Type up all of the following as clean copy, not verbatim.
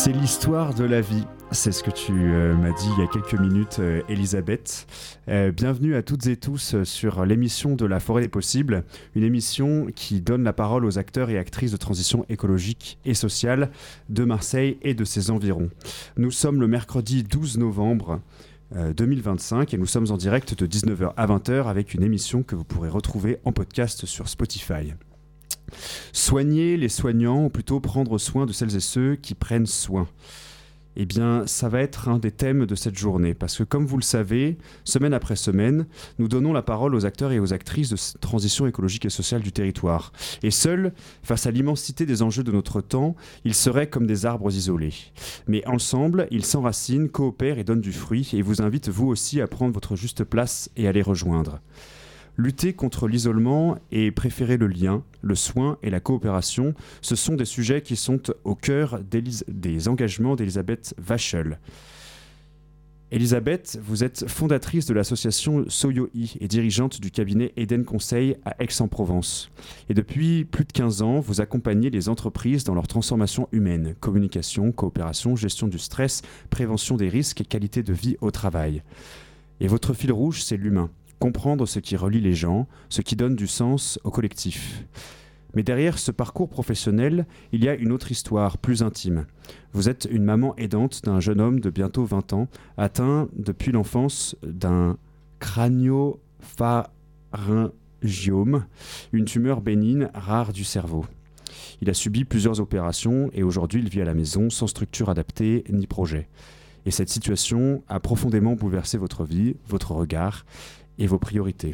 C'est l'histoire de la vie. C'est ce que tu m'as dit il y a quelques minutes, Elisabeth. Bienvenue à toutes et tous sur l'émission de La Forêt des Possibles, une émission qui donne la parole aux acteurs et actrices de transition écologique et sociale de Marseille et de ses environs. Nous sommes le mercredi 12 novembre 2025 et nous sommes en direct de 19h à 20h avec une émission que vous pourrez retrouver en podcast sur Spotify. Soigner les soignants, ou plutôt prendre soin de celles et ceux qui prennent soin. Eh bien, ça va être un des thèmes de cette journée, parce que comme vous le savez, semaine après semaine, nous donnons la parole aux acteurs et aux actrices de transition écologique et sociale du territoire. Et seuls, face à l'immensité des enjeux de notre temps, ils seraient comme des arbres isolés. Mais ensemble, ils s'enracinent, coopèrent et donnent du fruit, et vous invitent vous aussi à prendre votre juste place et à les rejoindre. Lutter contre l'isolement et préférer le lien, le soin et la coopération, ce sont des sujets qui sont au cœur des engagements d'Elisabeth Vachel. Elisabeth, vous êtes fondatrice de l'association SoYoI et dirigeante du cabinet Eden Conseil à Aix-en-Provence. Et depuis plus de 15 ans, vous accompagnez les entreprises dans leur transformation humaine, communication, coopération, gestion du stress, prévention des risques et qualité de vie au travail. Et votre fil rouge, c'est l'humain. Comprendre ce qui relie les gens, ce qui donne du sens au collectif. Mais derrière ce parcours professionnel, il y a une autre histoire, plus intime. Vous êtes une maman aidante d'un jeune homme de bientôt 20 ans, atteint depuis l'enfance d'un crânio-pharyngiome, une tumeur bénigne rare du cerveau. Il a subi plusieurs opérations et aujourd'hui il vit à la maison sans structure adaptée ni projet. Et cette situation a profondément bouleversé votre vie, votre regard et vos priorités.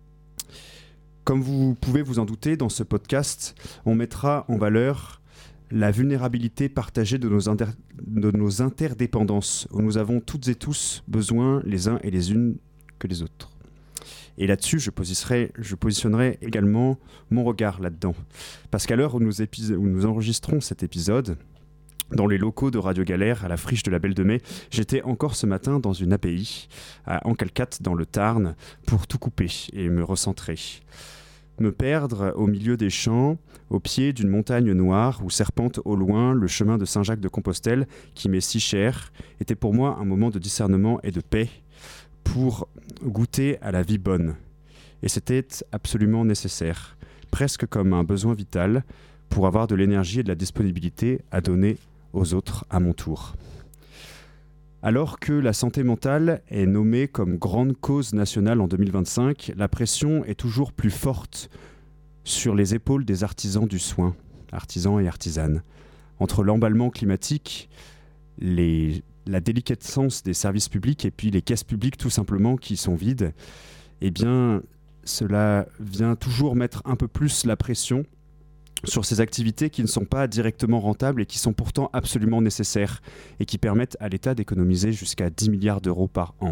Comme vous pouvez vous en douter, dans ce podcast, on mettra en valeur la vulnérabilité partagée de nos interdépendances, où nous avons toutes et tous besoin les uns et les unes que les autres. Et là-dessus, je positionnerai également mon regard là-dedans. Parce qu'à l'heure où nous enregistrons cet épisode, dans les locaux de Radio Galère, à la friche de la Belle de Mai, j'étais encore ce matin dans une API, à Encalcat, dans le Tarn, pour tout couper et me recentrer. Me perdre au milieu des champs, au pied d'une montagne noire où serpente au loin le chemin de Saint-Jacques-de-Compostelle, qui m'est si cher, était pour moi un moment de discernement et de paix pour goûter à la vie bonne. Et c'était absolument nécessaire, presque comme un besoin vital, pour avoir de l'énergie et de la disponibilité à donner aux autres à mon tour. Alors que la santé mentale est nommée comme grande cause nationale en 2025, la pression est toujours plus forte sur les épaules des artisans du soin, artisans et artisanes. Entre l'emballement climatique, la déliquescence des services publics et puis les caisses publiques tout simplement qui sont vides, eh bien cela vient toujours mettre un peu plus la pression sur ces activités qui ne sont pas directement rentables et qui sont pourtant absolument nécessaires et qui permettent à l'État d'économiser jusqu'à 10 milliards d'euros par an.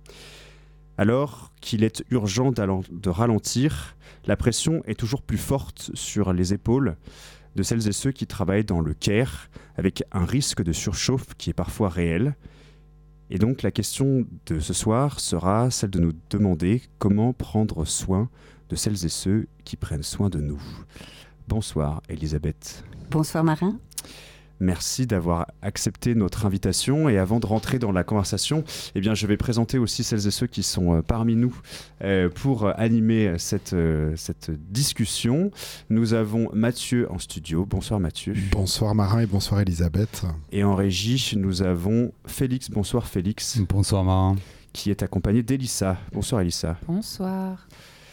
Alors qu'il est urgent de ralentir, la pression est toujours plus forte sur les épaules de celles et ceux qui travaillent dans le care, avec un risque de surchauffe qui est parfois réel. Et donc la question de ce soir sera celle de nous demander comment prendre soin de celles et ceux qui prennent soin de nous. Bonsoir Elisabeth. Bonsoir Marin. Merci d'avoir accepté notre invitation et avant de rentrer dans la conversation, eh bien, je vais présenter aussi celles et ceux qui sont parmi nous pour animer cette discussion. Nous avons Mathieu en studio. Bonsoir Mathieu. Bonsoir Marin et bonsoir Elisabeth. Et en régie, nous avons Félix. Bonsoir Félix. Bonsoir Marin. Qui est accompagné d'Elissa. Bonsoir Elissa. Bonsoir.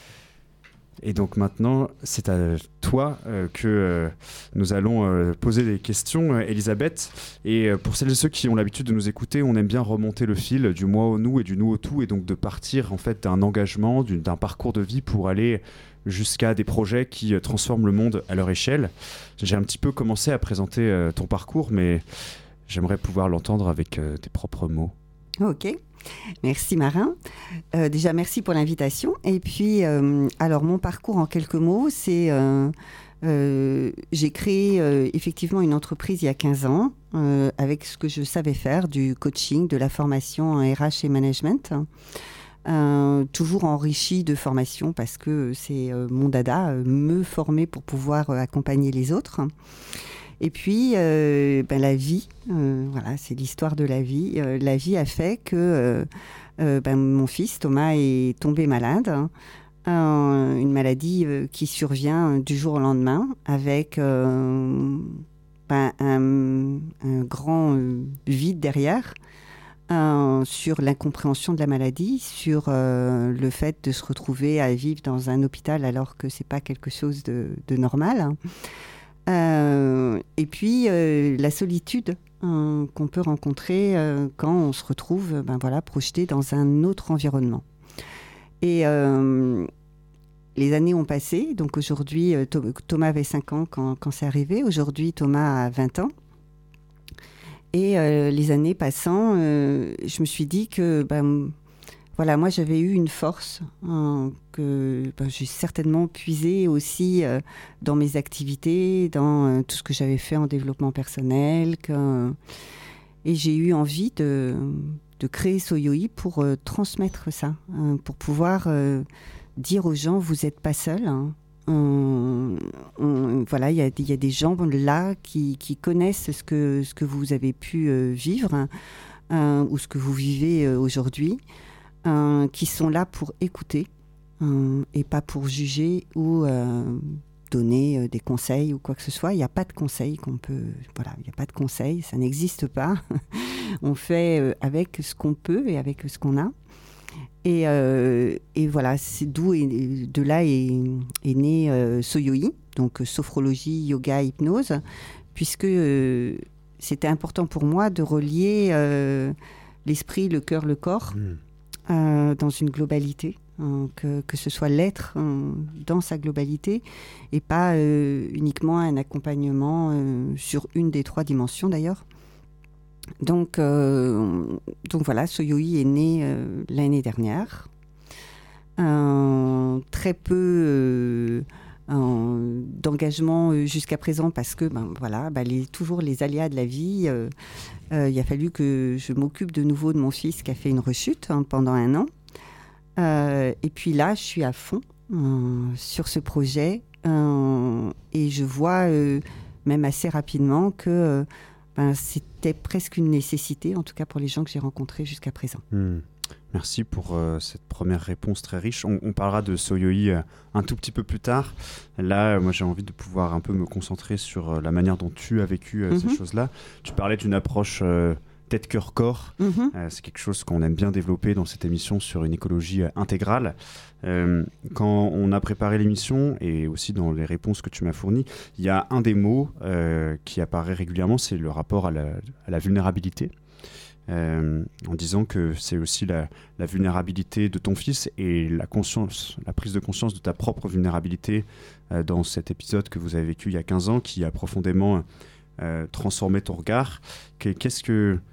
Et donc maintenant, c'est à toi que nous allons poser des questions, Elisabeth. Et pour celles et ceux qui ont l'habitude de nous écouter, on aime bien remonter le fil du moi au nous et du nous au tout, et donc de partir en fait d'un engagement, d'un parcours de vie pour aller jusqu'à des projets qui transforment le monde à leur échelle. J'ai un petit peu commencé à présenter ton parcours, mais j'aimerais pouvoir l'entendre avec tes propres mots. Ok. Merci Marin. Déjà, merci pour l'invitation. Et puis, alors, mon parcours en quelques mots, c'est... j'ai créé effectivement une entreprise il y a 15 ans avec ce que je savais faire, du coaching, de la formation en RH et management. Toujours enrichi de formation parce que c'est mon dada, me former pour pouvoir accompagner les autres. Et puis, la vie, voilà, c'est l'histoire de la vie. La vie a fait que mon fils Thomas est tombé malade, une maladie qui survient du jour au lendemain avec un grand vide derrière. Sur l'incompréhension de la maladie, sur le fait de se retrouver à vivre dans un hôpital alors que c'est pas quelque chose de normal. Et puis la solitude qu'on peut rencontrer quand on se retrouve projeté dans un autre environnement. Et les années ont passé, donc aujourd'hui Thomas avait 5 ans quand c'est arrivé, aujourd'hui Thomas a 20 ans. Et les années passant, je me suis dit que moi j'avais eu une force que j'ai certainement puisée aussi dans mes activités, dans tout ce que j'avais fait en développement personnel. Et j'ai eu envie de créer Soyoi pour transmettre ça, pour pouvoir dire aux gens, vous n'êtes pas seuls. Voilà, il y a des gens là qui connaissent ce que vous avez pu vivre ou ce que vous vivez aujourd'hui, qui sont là pour écouter et pas pour juger ou donner des conseils ou quoi que ce soit. Il n'y a pas de conseils il n'y a pas de conseils, ça n'existe pas. On fait avec ce qu'on peut et avec ce qu'on a. Et voilà, c'est de là est né Soyoi, donc sophrologie, yoga, hypnose, puisque c'était important pour moi de relier l'esprit, le cœur, le corps dans une globalité, que ce soit l'être dans sa globalité et pas uniquement un accompagnement sur une des 3 dimensions d'ailleurs. Donc voilà, Soyoi est né l'année dernière. Très peu d'engagement jusqu'à présent parce que toujours les aléas de la vie. Il a fallu que je m'occupe de nouveau de mon fils qui a fait une rechute pendant 1 an. Et puis là, je suis à fond sur ce projet et je vois même assez rapidement que c'était presque une nécessité, en tout cas pour les gens que j'ai rencontrés jusqu'à présent. Merci pour cette première réponse très riche. On parlera de Soyoi un tout petit peu plus tard. Là, moi, j'ai envie de pouvoir un peu me concentrer sur la manière dont tu as vécu ces choses-là. Tu parlais d'une approche tête, cœur, corps. C'est quelque chose qu'on aime bien développer dans cette émission sur une écologie intégrale. Quand on a préparé l'émission et aussi dans les réponses que tu m'as fournies, il y a un des mots qui apparaît régulièrement, c'est le rapport à la vulnérabilité. En disant que c'est aussi la vulnérabilité de ton fils et la prise de conscience de ta propre vulnérabilité dans cet épisode que vous avez vécu il y a 15 ans qui a profondément transformé ton regard. Qu'est-ce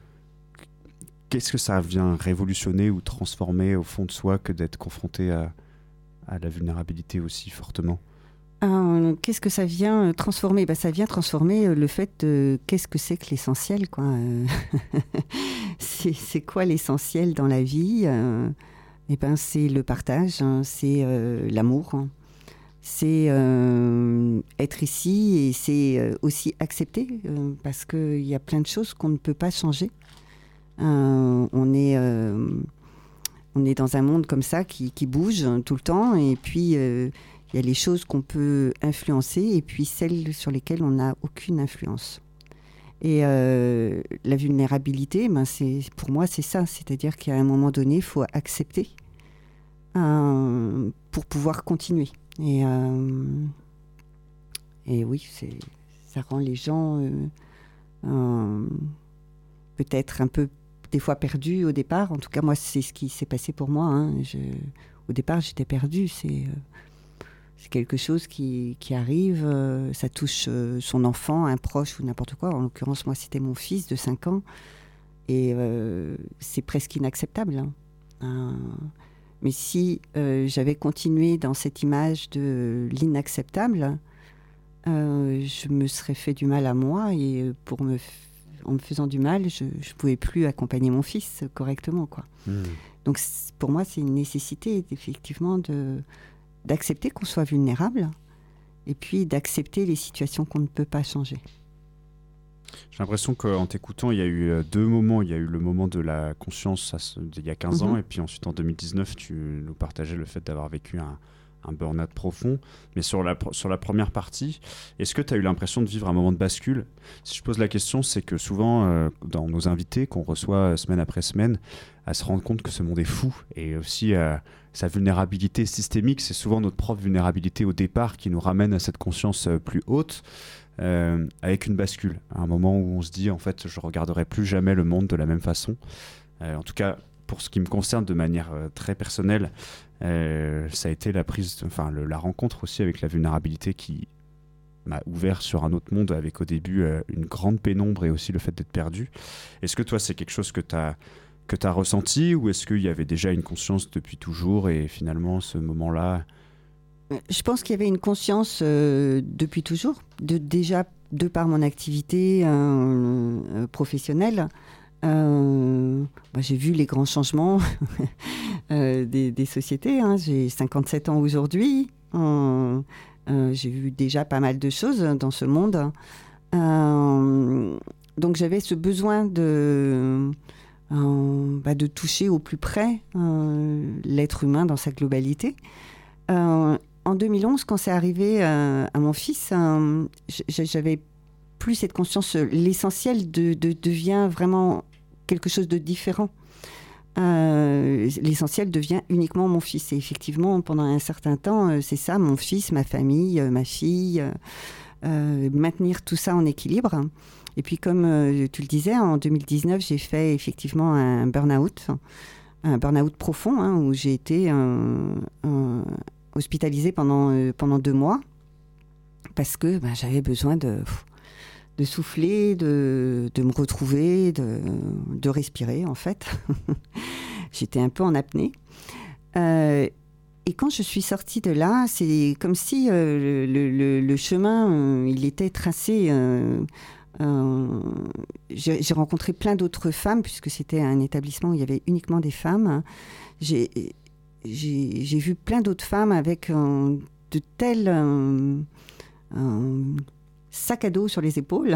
que ça vient révolutionner ou transformer au fond de soi que d'être confronté à la vulnérabilité aussi fortement ? Qu'est-ce que ça vient transformer ? Ça vient transformer le fait de qu'est-ce que c'est que l'essentiel, quoi. C'est quoi l'essentiel dans la vie ? C'est le partage, c'est l'amour, c'est être ici et c'est aussi accepter parce qu'il y a plein de choses qu'on ne peut pas changer. On est dans un monde comme ça qui bouge tout le temps et puis il y a les choses qu'on peut influencer et puis celles sur lesquelles on n'a aucune influence. Et la vulnérabilité, pour moi, c'est ça. C'est-à-dire qu'à un moment donné, il faut accepter pour pouvoir continuer. Et oui, ça rend les gens peut-être un peu, des fois, perdus au départ. En tout cas, moi, c'est ce qui s'est passé pour moi. Au départ, j'étais perdue. C'est quelque chose qui arrive, ça touche son enfant, un proche ou n'importe quoi. En l'occurrence, moi, c'était mon fils de 5 ans. Et c'est presque inacceptable. Mais si j'avais continué dans cette image de l'inacceptable, je me serais fait du mal à moi. Et en me faisant du mal, je ne pouvais plus accompagner mon fils correctement, quoi. Donc, pour moi, c'est une nécessité, effectivement, d'accepter qu'on soit vulnérable et puis d'accepter les situations qu'on ne peut pas changer. J'ai l'impression qu'en t'écoutant, il y a eu deux moments. Il y a eu le moment de la conscience il y a 15 ans, et puis ensuite en 2019, tu nous partageais le fait d'avoir vécu un burn-out profond. Mais sur la première partie, est-ce que tu as eu l'impression de vivre un moment de bascule ? Si je pose la question, c'est que souvent, dans nos invités qu'on reçoit semaine après semaine, à se rendre compte que ce monde est fou, et aussi sa vulnérabilité systémique, c'est souvent notre propre vulnérabilité au départ qui nous ramène à cette conscience plus haute, avec une bascule, à un moment où on se dit en fait je regarderai plus jamais le monde de la même façon, en tout cas pour ce qui me concerne de manière très personnelle, ça a été la rencontre aussi avec la vulnérabilité qui m'a ouvert sur un autre monde, avec au début une grande pénombre et aussi le fait d'être perdu. Est-ce que toi c'est quelque chose que tu as ressenti, ou est-ce qu'il y avait déjà une conscience depuis toujours et finalement ce moment-là? Je pense qu'il y avait une conscience depuis toujours, déjà de par mon activité professionnelle. J'ai vu les grands changements des sociétés. J'ai 57 ans aujourd'hui. J'ai vu déjà pas mal de choses dans ce monde. Donc j'avais ce besoin de toucher au plus près l'être humain dans sa globalité. En 2011, quand c'est arrivé à mon fils, j'avais plus cette conscience. L'essentiel devient vraiment quelque chose de différent. L'essentiel devient uniquement mon fils. Et effectivement, pendant un certain temps, c'est ça, mon fils, ma famille, ma fille, maintenir tout ça en équilibre. Et puis, comme tu le disais, en 2019, j'ai fait effectivement un burn-out profond, où j'ai été hospitalisée pendant 2 mois, parce que j'avais besoin de souffler, de me retrouver, de respirer, en fait. J'étais un peu en apnée. Et quand je suis sortie de là, c'est comme si le chemin, il était tracé. J'ai rencontré plein d'autres femmes, puisque c'était un établissement où il y avait uniquement des femmes. J'ai vu plein d'autres femmes avec de tels sacs à dos sur les épaules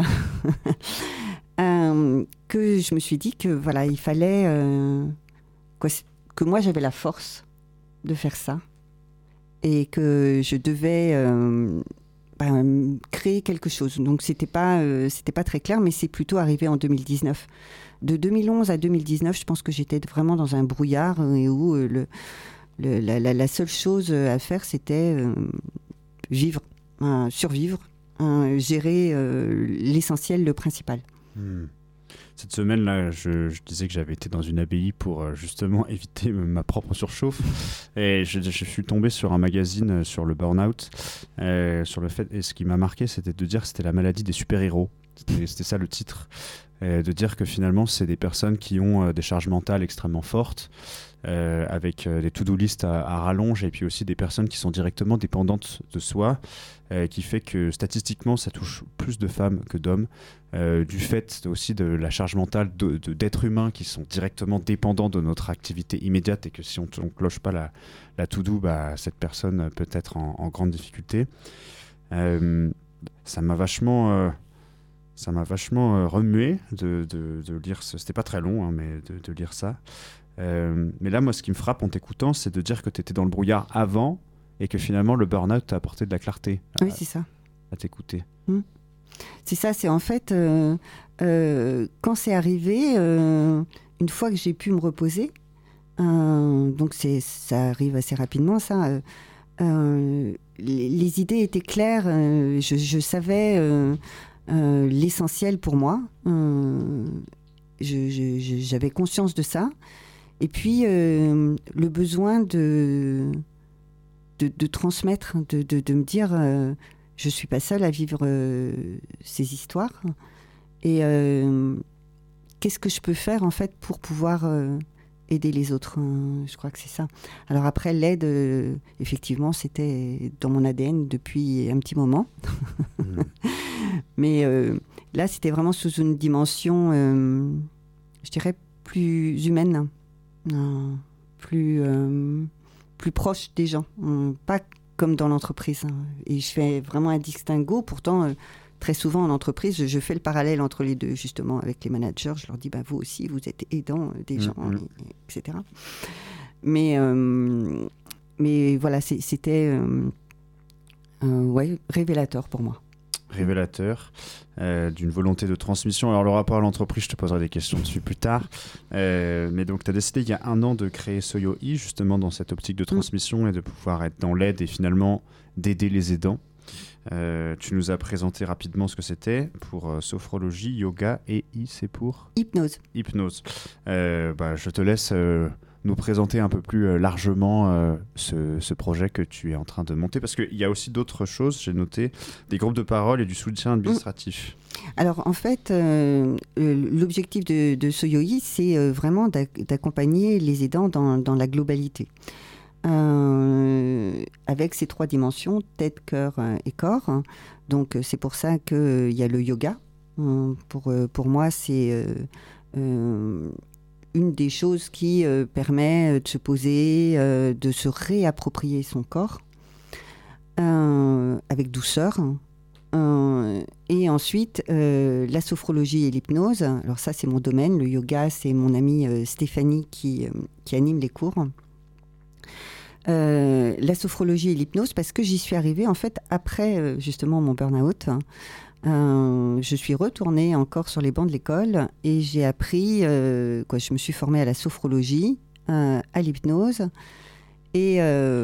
que je me suis dit que voilà, il fallait que moi j'avais la force de faire ça, et que je devais créer quelque chose. Donc c'était pas très clair, mais c'est plutôt arrivé en 2019. De 2011 à 2019, je pense que j'étais vraiment dans un brouillard, et où la seule chose à faire, c'était vivre, survivre, gérer l'essentiel, le principal. Cette semaine-là, je disais que j'avais été dans une abbaye pour justement éviter ma propre surchauffe, et je suis tombé sur un magazine sur le burn-out, sur le fait, et ce qui m'a marqué, c'était de dire que c'était la maladie des super-héros. C'était ça le titre, de dire que finalement c'est des personnes qui ont des charges mentales extrêmement fortes, avec des to-do list à rallonge, et puis aussi des personnes qui sont directement dépendantes de soi, qui fait que statistiquement ça touche plus de femmes que d'hommes, du fait aussi de la charge mentale d'êtres humains qui sont directement dépendants de notre activité immédiate, et que si on ne cloche pas la to-do, cette personne peut être en grande difficulté. Ça m'a vachement remué de lire c'était pas très long, mais de lire ça. Mais là, moi, ce qui me frappe en t'écoutant, c'est de dire que tu étais dans le brouillard avant, et que finalement le burn-out t'a apporté de la clarté. Oui, c'est ça. À t'écouter. C'est ça, c'est en fait quand c'est arrivé, une fois que j'ai pu me reposer, donc ça arrive assez rapidement, ça. Les idées étaient claires, je savais l'essentiel pour moi. J'avais conscience de ça. Et puis, le besoin de transmettre, de me dire, je ne suis pas seule à vivre ces histoires. Et qu'est-ce que je peux faire, en fait, pour pouvoir aider les autres. Je crois que c'est ça. Alors après, l'aide, effectivement, c'était dans mon ADN depuis un petit moment. Mais là, c'était vraiment sous une dimension, je dirais, plus humaine. Plus proche des gens, pas comme dans l'entreprise. Et je fais vraiment un distinguo, pourtant très souvent en entreprise, je fais le parallèle entre les deux, justement, avec les managers. Je leur dis, vous aussi, vous êtes aidant des gens, etc. Mais voilà, c'était révélateur pour moi. Révélateur d'une volonté de transmission. Alors le rapport à l'entreprise, je te poserai des questions dessus plus tard. Mais donc tu as décidé il y a 1 an de créer SoyoE, justement dans cette optique de transmission et de pouvoir être dans l'aide et finalement d'aider les aidants. Tu nous as présenté rapidement ce que c'était pour sophrologie, yoga et c'est pour Hypnose. Je te laisse nous présenter un peu plus largement ce projet que tu es en train de monter, parce qu'il y a aussi d'autres choses, j'ai noté, des groupes de parole et du soutien administratif. Alors en fait, l'objectif de SoyoE, c'est vraiment d'accompagner les aidants dans la globalité. Avec ces 3 dimensions, tête, cœur et corps. Donc c'est pour ça qu'il y a le yoga. Pour moi, c'est une des choses qui permet de se poser, de se réapproprier son corps avec douceur. Et ensuite, la sophrologie et l'hypnose. Alors ça, c'est mon domaine. Le yoga, c'est mon amie Stéphanie qui anime les cours. La sophrologie et l'hypnose, parce que j'y suis arrivée en fait après justement mon burn-out. Je suis retournée encore sur les bancs de l'école et j'ai appris, je me suis formée à la sophrologie, à l'hypnose, et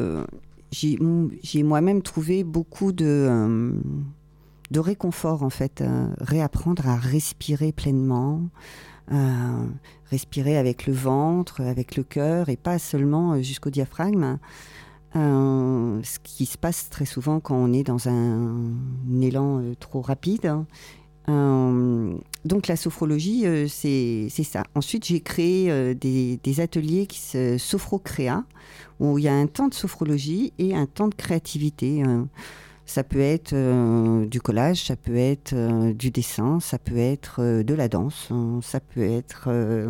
j'ai moi-même trouvé beaucoup de réconfort en fait, réapprendre à respirer pleinement, respirer avec le ventre, avec le cœur et pas seulement jusqu'au diaphragme. Ce qui se passe très souvent quand on est dans un élan trop rapide. Donc la sophrologie, c'est ça. Ensuite, j'ai créé des ateliers qui se sophro-créa, où il y a un temps de sophrologie et un temps de créativité. Ça peut être du collage, ça peut être du dessin, ça peut être de la danse, ça peut être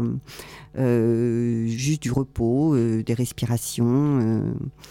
juste du repos, des respirations.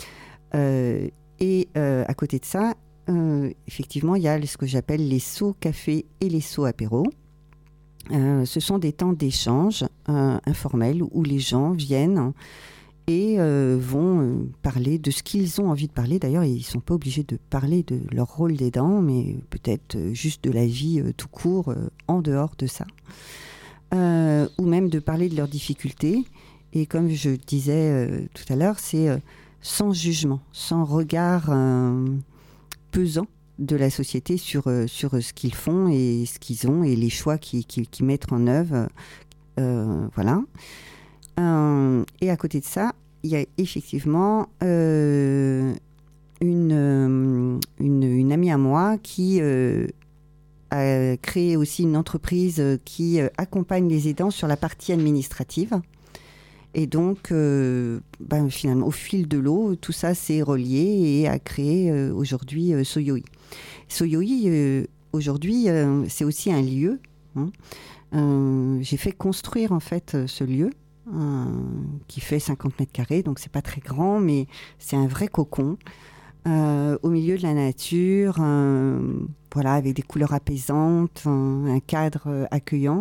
Et à côté de ça, effectivement, il y a ce que j'appelle les sauts café et les sauts apéro. Ce sont des temps d'échange informels où les gens viennent et vont parler de ce qu'ils ont envie de parler. D'ailleurs, ils ne sont pas obligés de parler de leur rôle d'aidant, mais peut-être juste de la vie tout court, en dehors de ça. Ou même de parler de leurs difficultés. Et comme je disais tout à l'heure, c'est sans jugement, sans regard pesant de la société sur ce qu'ils font et ce qu'ils ont et les choix qu'ils mettent en œuvre. Voilà. Et à côté de ça, il y a effectivement une amie à moi qui a créé aussi une entreprise qui accompagne les aidants sur la partie administrative. Et donc, finalement, au fil de l'eau, tout ça s'est relié et a créé aujourd'hui SoyoE. SoyoE, aujourd'hui, c'est aussi un lieu. J'ai fait construire en fait ce lieu qui fait 50 mètres carrés, donc c'est pas très grand, mais c'est un vrai cocon au milieu de la nature, voilà, avec des couleurs apaisantes, un cadre accueillant.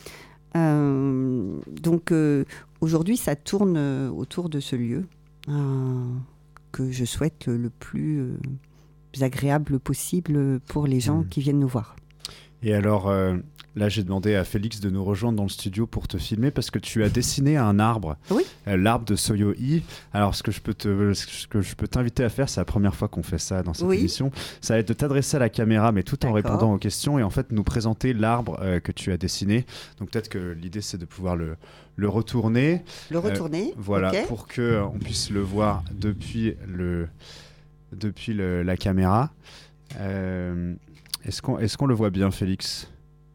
Donc aujourd'hui, ça tourne autour de ce lieu que je souhaite le plus agréable possible pour les gens qui viennent nous voir. Et alors, là, j'ai demandé à Félix de nous rejoindre dans le studio pour te filmer parce que tu as dessiné un arbre, oui. L'arbre de SoyoE. Alors, ce que je peux t'inviter à faire, c'est la première fois qu'on fait ça dans cette émission, ça va être de t'adresser à la caméra, mais tout en répondant aux questions et en fait nous présenter l'arbre que tu as dessiné. Donc peut-être que l'idée, c'est de pouvoir le retourner. Le retourner, voilà, pour qu'on puisse le voir depuis la caméra. Est-ce qu'on le voit bien, Félix ?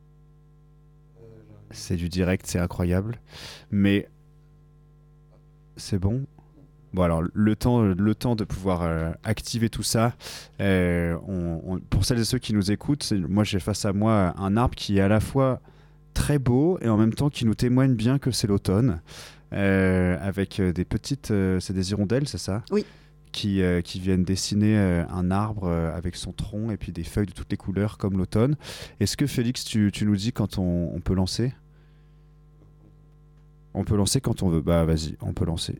C'est du direct, c'est incroyable. Mais c'est bon ? Bon, alors, le temps de pouvoir activer tout ça, pour celles et ceux qui nous écoutent, moi j'ai face à moi un arbre qui est à la fois très beau et en même temps qui nous témoigne bien que c'est l'automne, avec des petites... c'est des hirondelles, c'est ça ? Oui. qui viennent dessiner un arbre avec son tronc et puis des feuilles de toutes les couleurs comme l'automne. Est-ce que Félix, tu nous dis quand on peut lancer ? On peut lancer quand on veut. Bah vas-y, on peut lancer.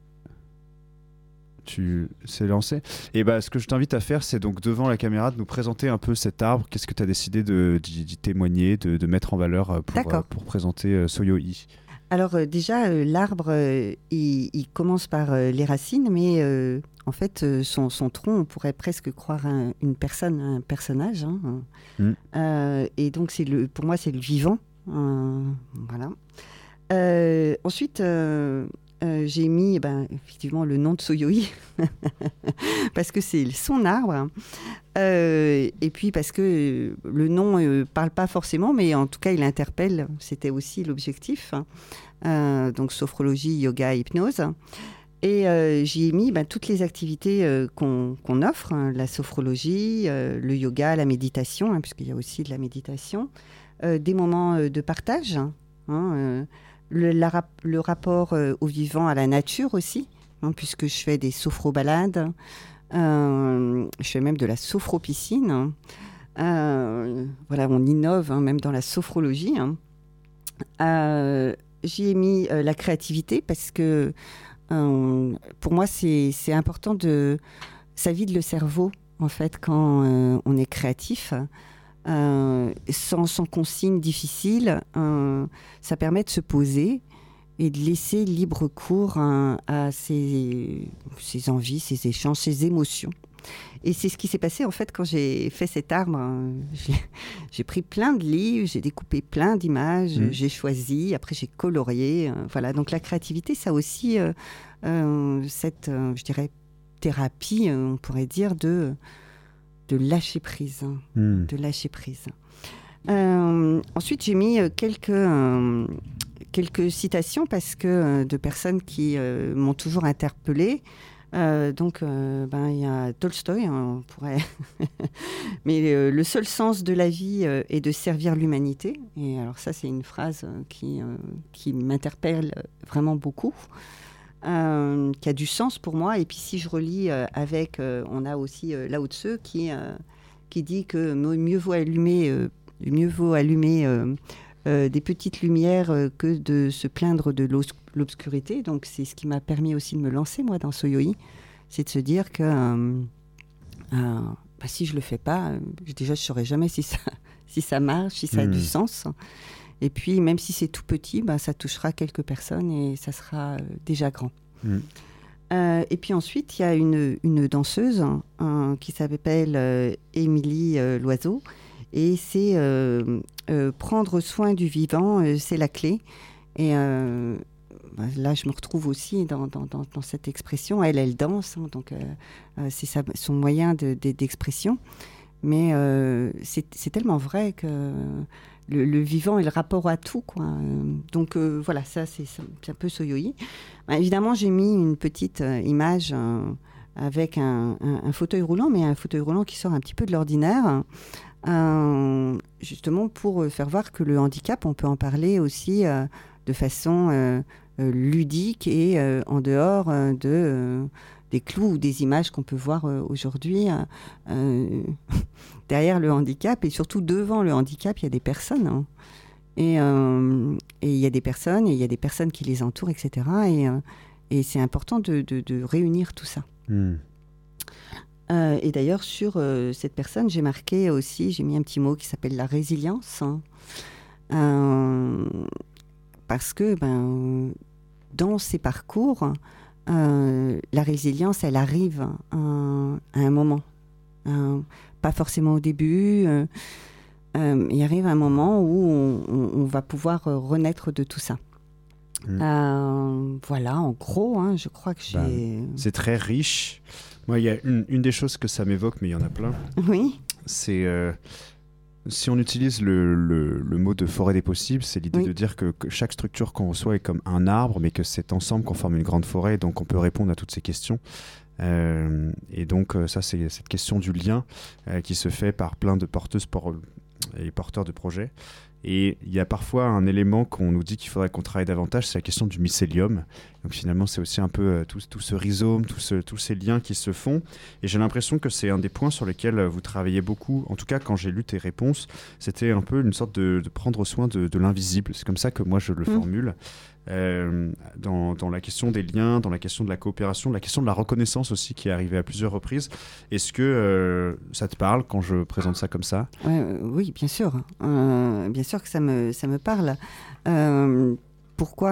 Tu sais lancer. Et bah ce que je t'invite à faire, c'est donc devant la caméra de nous présenter un peu cet arbre. Qu'est-ce que tu as décidé d'y témoigner, de mettre en valeur pour présenter Soyo-i ? Alors déjà, l'arbre, il commence par les racines, mais en fait, son tronc, on pourrait presque croire une personne, un personnage. Et donc, pour moi, c'est le vivant. Voilà. Ensuite, j'ai mis effectivement le nom de Soyo-i, parce que c'est son arbre. Et puis parce que le nom ne parle pas forcément, mais en tout cas, il interpelle. C'était aussi l'objectif. Donc, sophrologie, yoga, hypnose. Et j'y ai mis toutes les activités qu'on offre, la sophrologie, le yoga, la méditation, puisqu'il y a aussi de la méditation, des moments de partage, le rapport au vivant, à la nature aussi, puisque je fais des sophro-balades, je fais même de la sophro-piscine. Voilà, on innove même dans la sophrologie. J'y ai mis la créativité parce que pour moi, c'est important ça vide le cerveau, en fait, quand on est créatif. Sans consigne difficile, ça permet de se poser et de laisser libre cours à ses envies, ses échanges, ses émotions. Et c'est ce qui s'est passé en fait quand j'ai fait cet arbre. J'ai pris plein de livres, j'ai découpé plein d'images, j'ai choisi, après j'ai colorié. Voilà, donc la créativité, ça a aussi cette, je dirais, thérapie, on pourrait dire, de lâcher prise. De lâcher prise. Ensuite, j'ai mis quelques citations parce que de personnes qui m'ont toujours interpellée. Donc, il y a Tolstoï, on pourrait. Mais le seul sens de la vie est de servir l'humanité. Et alors ça, c'est une phrase qui m'interpelle vraiment beaucoup, qui a du sens pour moi. Et puis si je relis avec, on a aussi Lao Tzu qui dit que mieux vaut allumer des petites lumières que de se plaindre de l'obscurité. Donc c'est ce qui m'a permis aussi de me lancer moi dans Soyo-i, c'est de se dire que si je le fais pas, déjà je saurais jamais si ça marche, si ça a du sens. Et puis même si c'est tout petit, ça touchera quelques personnes et ça sera déjà grand. Et puis ensuite il y a une danseuse qui s'appelle Émilie Loiseau. Et c'est prendre soin du vivant, c'est la clé. Et là, je me retrouve aussi dans cette expression. Elle danse, donc c'est son moyen d'expression. Mais c'est tellement vrai que le vivant est le rapport à tout, quoi. Donc voilà, ça c'est un peu Soyo-i. Évidemment, j'ai mis une petite image avec un fauteuil roulant, mais un fauteuil roulant qui sort un petit peu de l'ordinaire. Justement pour faire voir que le handicap, on peut en parler aussi de façon ludique et en dehors des clous ou des images qu'on peut voir aujourd'hui derrière le handicap, et surtout devant le handicap, il y a des personnes. Et il y a des personnes, et il y a des personnes qui les entourent, etc. Et c'est important de réunir tout ça. Et d'ailleurs, sur cette personne, j'ai mis un petit mot qui s'appelle la résilience. Parce que dans ces parcours, la résilience, elle arrive à un moment. Pas forcément au début. Il arrive un moment où on va pouvoir renaître de tout ça. Voilà, en gros, je crois que j'ai... c'est très riche. Moi, il y a une des choses que ça m'évoque, mais il y en a plein. Oui. C'est si on utilise le mot de forêt des possibles, c'est l'idée de dire que chaque structure qu'on reçoit est comme un arbre, mais que c'est ensemble qu'on forme une grande forêt, donc on peut répondre à toutes ces questions. Et donc ça, c'est cette question du lien qui se fait par plein de porteuses et porteurs de projets. Et il y a parfois un élément qu'on nous dit qu'il faudrait qu'on travaille davantage, c'est la question du mycélium. Donc finalement, c'est aussi un peu tout ce rhizome, tous ces liens qui se font. Et j'ai l'impression que c'est un des points sur lesquels vous travaillez beaucoup. En tout cas, quand j'ai lu tes réponses, c'était un peu une sorte de prendre soin de l'invisible. C'est comme ça que moi, je le formule. Dans la question des liens, dans la question de la coopération, la question de la reconnaissance aussi qui est arrivée à plusieurs reprises. Est-ce que ça te parle quand je présente ça comme ça ? Oui, bien sûr. Bien sûr que ça me parle. Pourquoi ?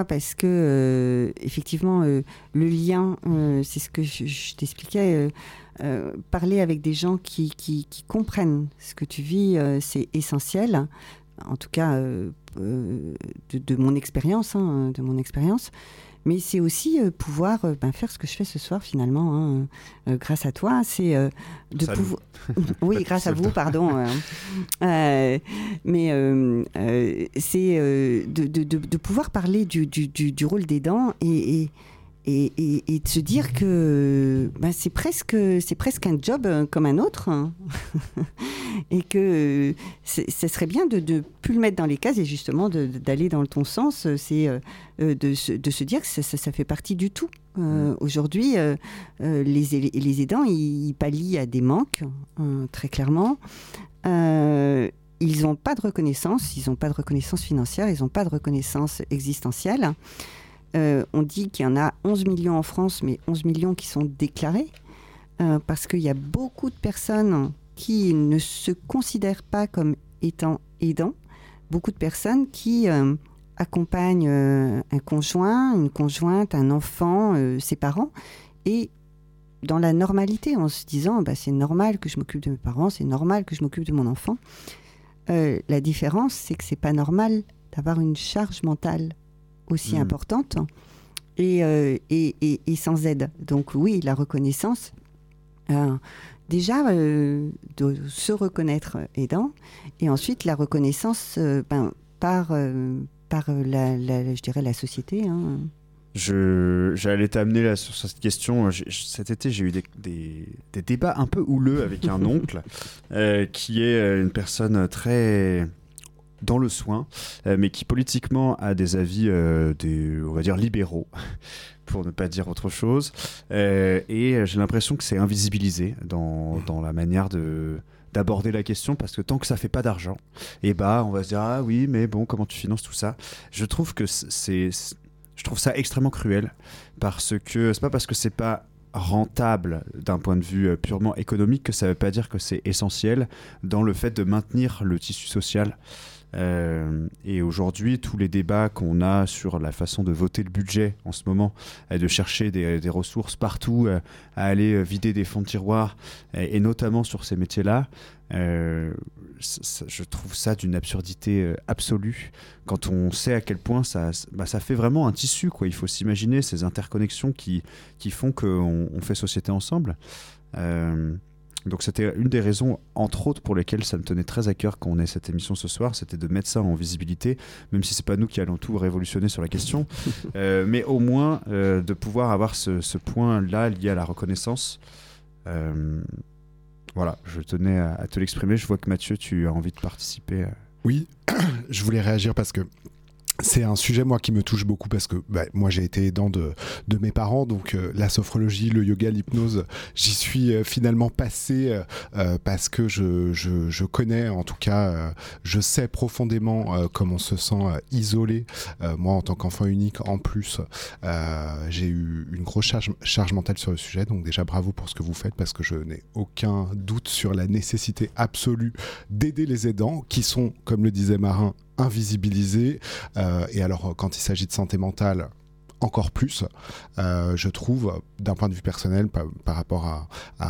Parce que, effectivement, le lien, c'est ce que je t'expliquais, parler avec des gens qui comprennent ce que tu vis, c'est essentiel. En tout cas, de mon expérience, mais c'est aussi pouvoir faire ce que je fais ce soir finalement, grâce à toi, c'est de pouvoir... oui, grâce à vous, pardon. Mais c'est de pouvoir parler du rôle d'aidant et de se dire que c'est presque un job comme un autre, hein. Et que ce serait bien de ne plus le mettre dans les cases et justement d'aller dans ton sens, c'est de se dire que ça fait partie du tout. Aujourd'hui, les aidants, ils pallient à des manques, très clairement. Ils n'ont pas de reconnaissance, financière, ils n'ont pas de reconnaissance existentielle. On dit qu'il y en a 11 millions en France, mais 11 millions qui sont déclarés, parce qu'il y a beaucoup de personnes qui ne se considèrent pas comme étant aidants, beaucoup de personnes qui accompagnent un conjoint, une conjointe, un enfant, ses parents, et dans la normalité, en se disant c'est normal que je m'occupe de mes parents, c'est normal que je m'occupe de mon enfant. La différence, c'est que c'est pas normal d'avoir une charge mentale aussi importante et sans aide. Donc oui, la reconnaissance, déjà de se reconnaître aidant, et ensuite la reconnaissance par je dirais la société, hein. J'allais t'amener sur cette question. Cet été, j'ai eu des débats un peu houleux avec un oncle qui est une personne très dans le soin, mais qui politiquement a des avis, on va dire, libéraux, pour ne pas dire autre chose. Et j'ai l'impression que c'est invisibilisé dans la manière d'aborder la question, parce que tant que ça fait pas d'argent, on va se dire ah oui, mais bon, comment tu finances tout ça ? Je trouve ça extrêmement cruel, parce que c'est pas parce que c'est pas rentable d'un point de vue purement économique que ça veut pas dire que c'est essentiel dans le fait de maintenir le tissu social. Et aujourd'hui, tous les débats qu'on a sur la façon de voter le budget en ce moment, de chercher des ressources partout, à aller vider des fonds de tiroir, et notamment sur ces métiers-là, je trouve ça d'une absurdité absolue, quand on sait à quel point ça fait vraiment un tissu, quoi. Il faut s'imaginer ces interconnexions qui font qu'on fait société ensemble. Donc c'était une des raisons, entre autres, pour lesquelles ça me tenait très à cœur qu'on ait cette émission ce soir, c'était de mettre ça en visibilité, même si c'est pas nous qui allons tout révolutionner sur la question, mais au moins de pouvoir avoir ce point-là lié à la reconnaissance. Voilà, je tenais à te l'exprimer. Je vois que Mathieu, tu as envie de participer. Oui, je voulais réagir parce que c'est un sujet, moi, qui me touche beaucoup, parce que moi, j'ai été aidant de mes parents, donc la sophrologie, le yoga, l'hypnose, j'y suis finalement passé parce que je connais, en tout cas, je sais profondément comment on se sent isolé. Moi, en tant qu'enfant unique, en plus, j'ai eu une grosse charge mentale sur le sujet, donc déjà bravo pour ce que vous faites, parce que je n'ai aucun doute sur la nécessité absolue d'aider les aidants, qui sont, comme le disait Marin, invisibilisés, et alors quand il s'agit de santé mentale, encore plus, je trouve, d'un point de vue personnel, par rapport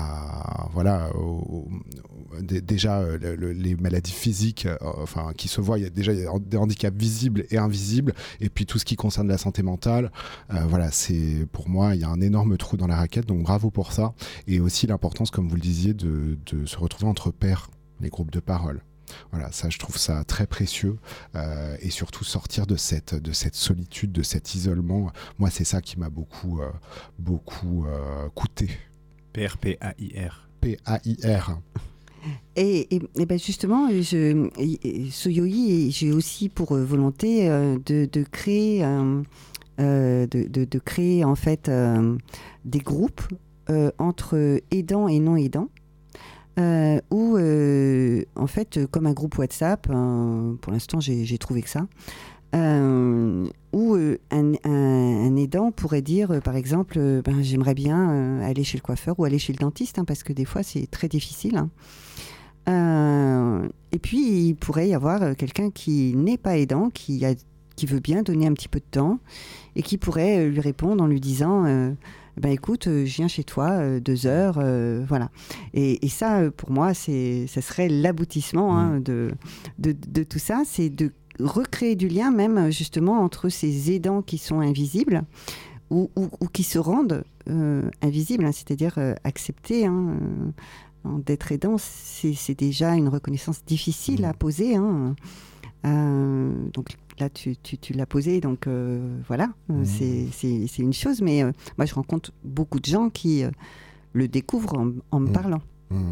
déjà les maladies physiques, qui se voient, il y a des handicaps visibles et invisibles, et puis tout ce qui concerne la santé mentale, c'est, pour moi, il y a un énorme trou dans la raquette, donc bravo pour ça, et aussi l'importance, comme vous le disiez, de se retrouver entre pairs, les groupes de parole. Voilà, ça, je trouve ça très précieux, et surtout sortir de cette solitude, de cet isolement. Moi, c'est ça qui m'a beaucoup coûté. P-R-P-A-I-R. P-A-I-R. Et ben justement, Soyoi, j'ai aussi pour volonté de créer, de créer en fait des groupes entre aidants et non aidants. Ou en fait, comme un groupe WhatsApp, pour l'instant j'ai trouvé que ça, où un aidant pourrait dire, par exemple, j'aimerais bien aller chez le coiffeur ou aller chez le dentiste, parce que des fois c'est très difficile. Et puis il pourrait y avoir quelqu'un qui n'est pas aidant, qui veut bien donner un petit peu de temps et qui pourrait lui répondre en lui disant écoute, je viens chez toi 2 heures, voilà. Et ça, pour moi, ça serait l'aboutissement de tout ça, c'est de recréer du lien, même justement entre ces aidants qui sont invisibles ou qui se rendent invisibles, c'est-à-dire accepter d'être aidant, c'est déjà une reconnaissance difficile à poser. Donc là, tu l'as posé, donc voilà, c'est une chose. Mais moi, je rencontre beaucoup de gens qui le découvrent en me parlant.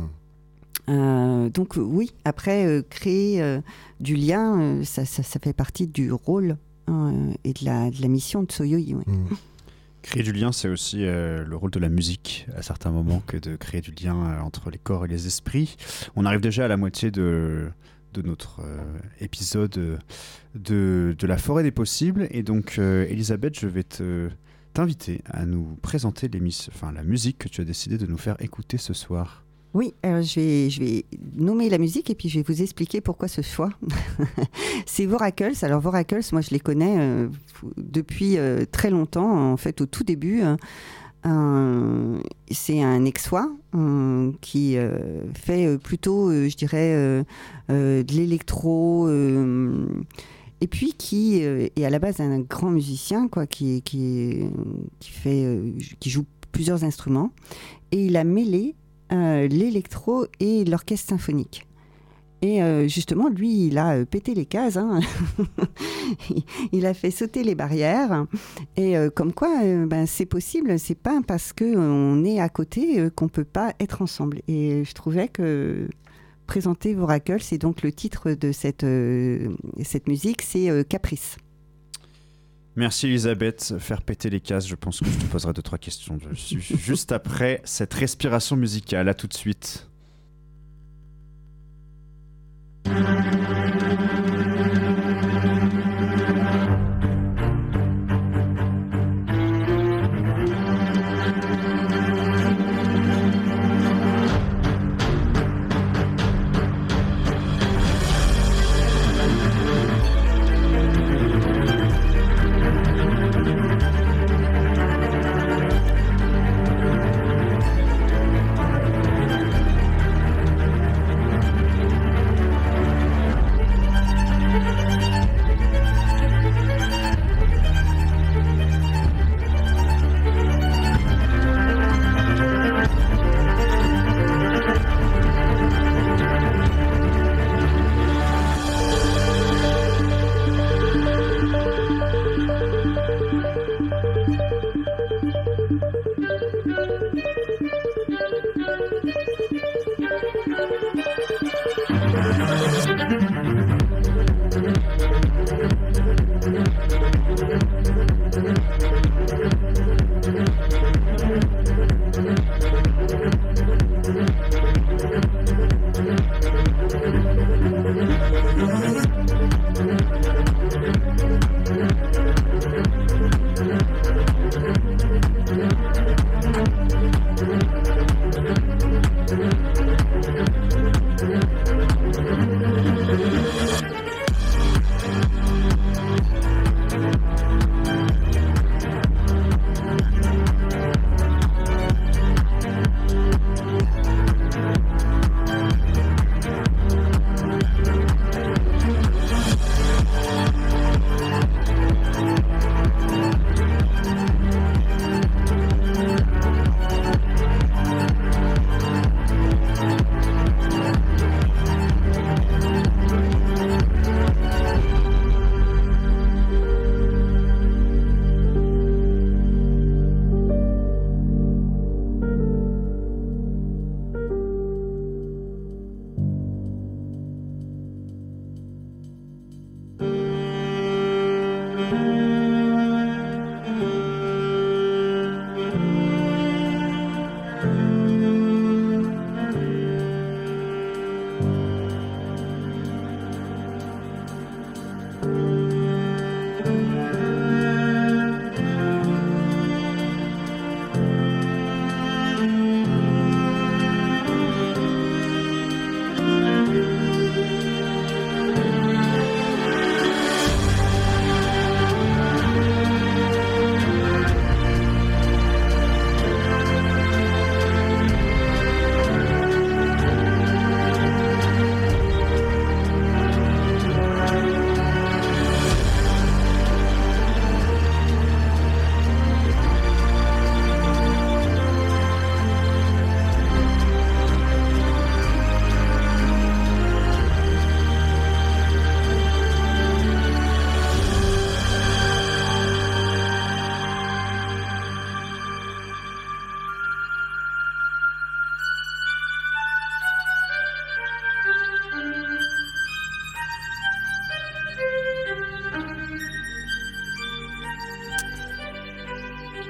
Donc oui, après, créer du lien, ça fait partie du rôle et de la mission de Soyoi. Ouais. Créer du lien, c'est aussi le rôle de la musique, à certains moments, que de créer du lien entre les corps et les esprits. On arrive déjà à la moitié de notre épisode de la forêt des possibles. Et donc, Elisabeth, je vais t'inviter à nous présenter la musique que tu as décidé de nous faire écouter ce soir. Oui, alors je vais nommer la musique et puis je vais vous expliquer pourquoi ce choix. C'est Voracles. Alors Voracles, moi je les connais depuis très longtemps, en fait au tout début. C'est un Aixois qui fait plutôt, je dirais, de l'électro, et puis qui est à la base un grand musicien, quoi, qui joue plusieurs instruments, et il a mêlé l'électro et l'orchestre symphonique. Et justement, lui, il a pété les cases. Il a fait sauter les barrières. Et comme quoi, c'est possible. C'est pas parce qu'on est à côté qu'on peut pas être ensemble. Et je trouvais que présenter Voracles, c'est donc le titre de cette musique, c'est Caprice. Merci Elisabeth. Faire péter les cases, je pense que je te poserai 2-3 questions dessus juste après cette respiration musicale. À tout de suite.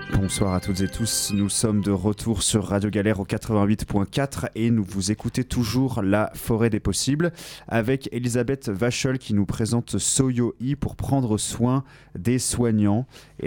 Bonsoir à toutes et tous, nous sommes de retour sur Radio Galère au 88.4 et nous vous écoutez toujours La Forêt des Possibles avec Elisabeth Vachol qui nous présente SoYoI pour prendre soin des soignants.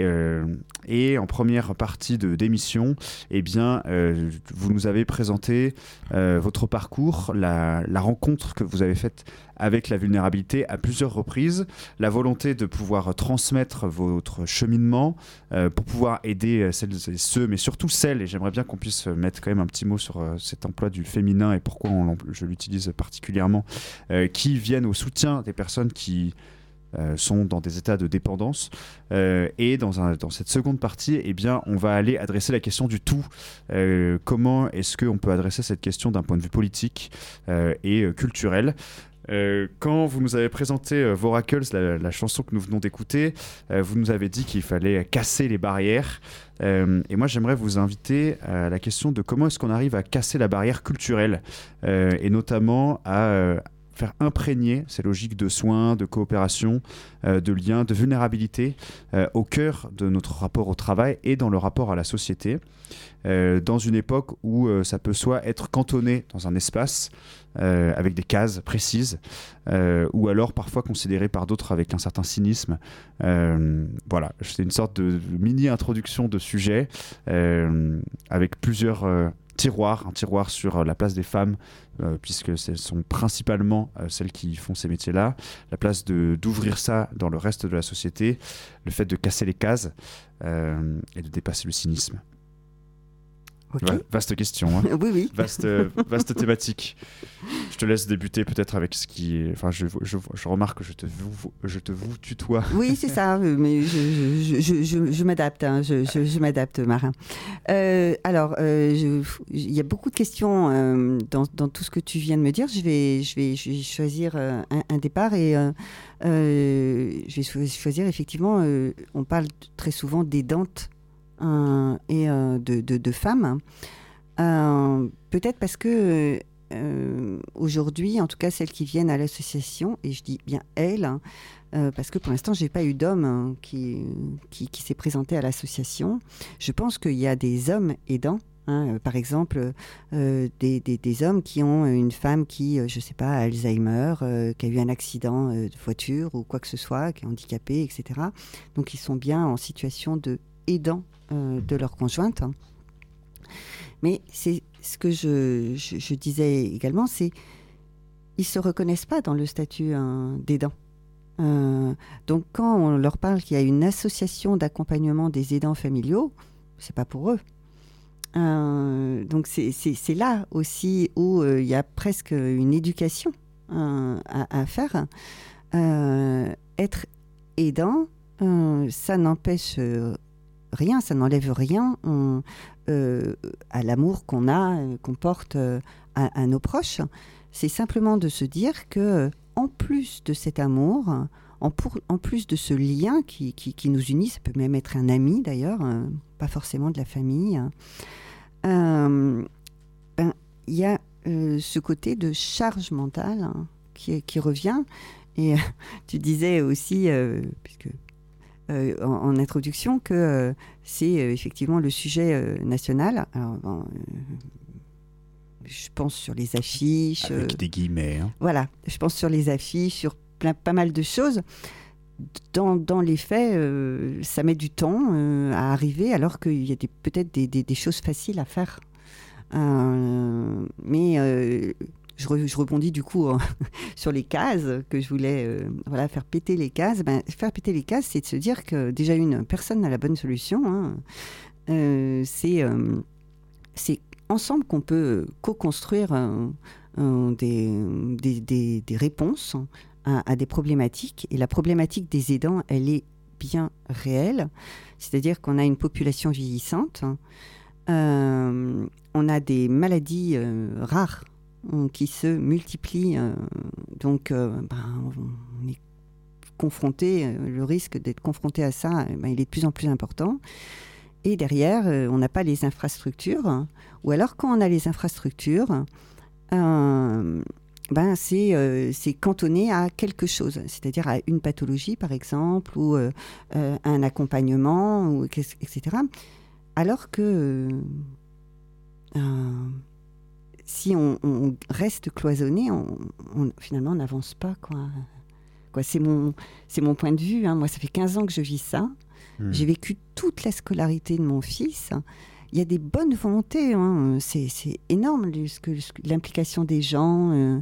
Et en première partie d'émission, eh bien, vous nous avez présenté votre parcours, la rencontre que vous avez faite avec la vulnérabilité à plusieurs reprises, la volonté de pouvoir transmettre votre cheminement pour pouvoir aider celles et ceux, mais surtout celles, et j'aimerais bien qu'on puisse mettre quand même un petit mot sur cet emploi du féminin et pourquoi je l'utilise particulièrement, qui viennent au soutien des personnes qui sont dans des états de dépendance. Et dans cette seconde partie, eh bien, on va aller adresser la question du tout. Comment est-ce qu'on peut adresser cette question d'un point de vue politique et culturel ? Quand vous nous avez présenté Voracles, la chanson que nous venons d'écouter, vous nous avez dit qu'il fallait casser les barrières. Et moi, j'aimerais vous inviter à la question de comment est-ce qu'on arrive à casser la barrière culturelle et notamment à faire imprégner ces logiques de soins, de coopération, de liens, de vulnérabilité au cœur de notre rapport au travail et dans le rapport à la société, dans une époque où ça peut soit être cantonné dans un espace avec des cases précises, ou alors parfois considéré par d'autres avec un certain cynisme. Voilà, c'est une sorte de mini-introduction de sujet avec plusieurs tiroirs, un tiroir sur la place des femmes, puisque ce sont principalement celles qui font ces métiers-là, la place d'ouvrir ça dans le reste de la société, le fait de casser les cases et de dépasser le cynisme. Okay. Vaste question, hein. Oui. Vaste thématique. Je te laisse débuter peut-être avec ce qui est... Enfin, je remarque que je te vous tutoie. Oui, c'est ça, mais je m'adapte, hein, je m'adapte, Marin. Alors, il y a beaucoup de questions dans tout ce que tu viens de me dire. Je vais choisir un départ et je vais choisir effectivement, on parle très souvent d'aidantes et de femmes. Peut-être parce que aujourd'hui, en tout cas celles qui viennent à l'association, et je dis bien elles, parce que pour l'instant j'ai pas eu d'homme qui s'est présenté à l'association. Je pense qu'il y a des hommes aidants. Par exemple, des hommes qui ont une femme qui, je sais pas, a Alzheimer, qui a eu un accident de voiture ou quoi que ce soit, qui est handicapée, etc. Donc ils sont bien en situation de aidant de leur conjointe. Mais c'est ce que je disais également, c'est ils se reconnaissent pas dans le statut d'aidant. Donc quand on leur parle qu'il y a une association d'accompagnement des aidants familiaux, c'est pas pour eux. Donc c'est là aussi où il y a presque une éducation à faire. Être aidant, ça n'empêche rien, ça n'enlève rien à l'amour qu'on porte à nos proches. C'est simplement de se dire que en plus de cet amour, en plus de ce lien qui nous unit, ça peut même être un ami d'ailleurs, pas forcément de la famille, il y a ce côté de charge mentale qui revient. Et tu disais aussi, puisque en introduction, que c'est effectivement le sujet national. Alors, je pense sur les affiches. Avec des guillemets. Hein. Voilà, je pense sur les affiches, sur pas mal de choses. Dans les faits, ça met du temps à arriver, alors qu'il y a peut-être des choses faciles à faire. Mais je rebondis du coup sur les cases que je voulais faire péter les cases. Faire péter les cases, c'est de se dire que déjà personne n'a la bonne solution. Hein. C'est ensemble qu'on peut co-construire des réponses à des problématiques. Et la problématique des aidants, elle est bien réelle. C'est-à-dire qu'on a une population vieillissante. On a des maladies rares qui se multiplient. Donc, on est confronté, le risque d'être confronté à ça, il est de plus en plus important. Et derrière, on n'a pas les infrastructures. Ou alors, quand on a les infrastructures, c'est cantonné à quelque chose, c'est-à-dire à une pathologie, par exemple, ou un accompagnement, etc. alors que si on reste cloisonné, finalement, on n'avance pas, quoi. C'est mon point de vue. Hein. Moi, ça fait 15 ans que je vis ça. J'ai vécu toute la scolarité de mon fils. Il y a des bonnes volontés. Hein. C'est énorme, l'implication des gens.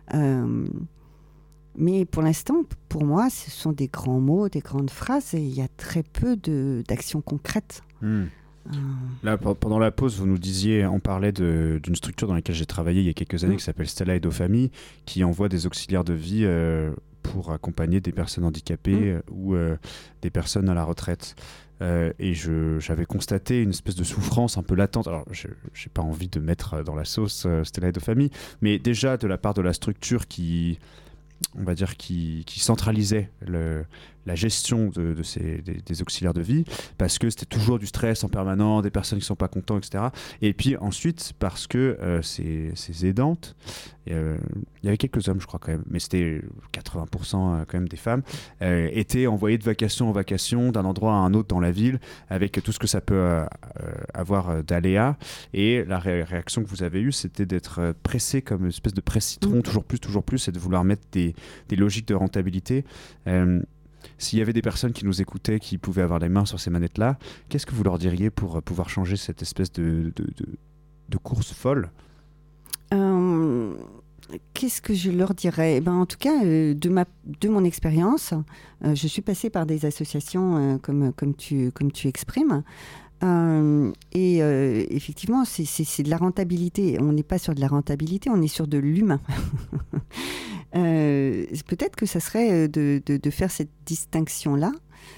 Mais pour l'instant, pour moi, ce sont des grands mots, des grandes phrases, et il y a très peu d'actions concrètes. Là, pendant la pause, vous nous disiez, on parlait d'une structure dans laquelle j'ai travaillé il y a quelques années qui s'appelle Stella Edo Famille, qui envoie des auxiliaires de vie pour accompagner des personnes handicapées ou des personnes à la retraite. Et j'avais constaté une espèce de souffrance un peu latente. Alors, je n'ai pas envie de mettre dans la sauce Stella Edo Famille, mais déjà de la part de la structure qui centralisait la gestion des auxiliaires de vie, parce que c'était toujours du stress en permanent, des personnes qui ne sont pas contentes, etc. Et puis ensuite, parce que ces aidantes, il y avait quelques hommes, je crois, quand même, mais c'était 80% quand même des femmes, étaient envoyées de vacation en vacation, d'un endroit à un autre dans la ville, avec tout ce que ça peut avoir d'aléas. Et la réaction que vous avez eue, c'était d'être pressé comme une espèce de presse-citron, toujours plus, et de vouloir mettre des logiques de rentabilité. S'il y avait des personnes qui nous écoutaient, qui pouvaient avoir les mains sur ces manettes-là, qu'est-ce que vous leur diriez pour pouvoir changer cette espèce de course folle ? Qu'est-ce que je leur dirais ? En tout cas, de mon expérience, je suis passée par des associations comme tu exprimes. Et effectivement, c'est de la rentabilité. On n'est pas sur de la rentabilité, on est sur de l'humain. Peut-être que ça serait de faire cette distinction-là.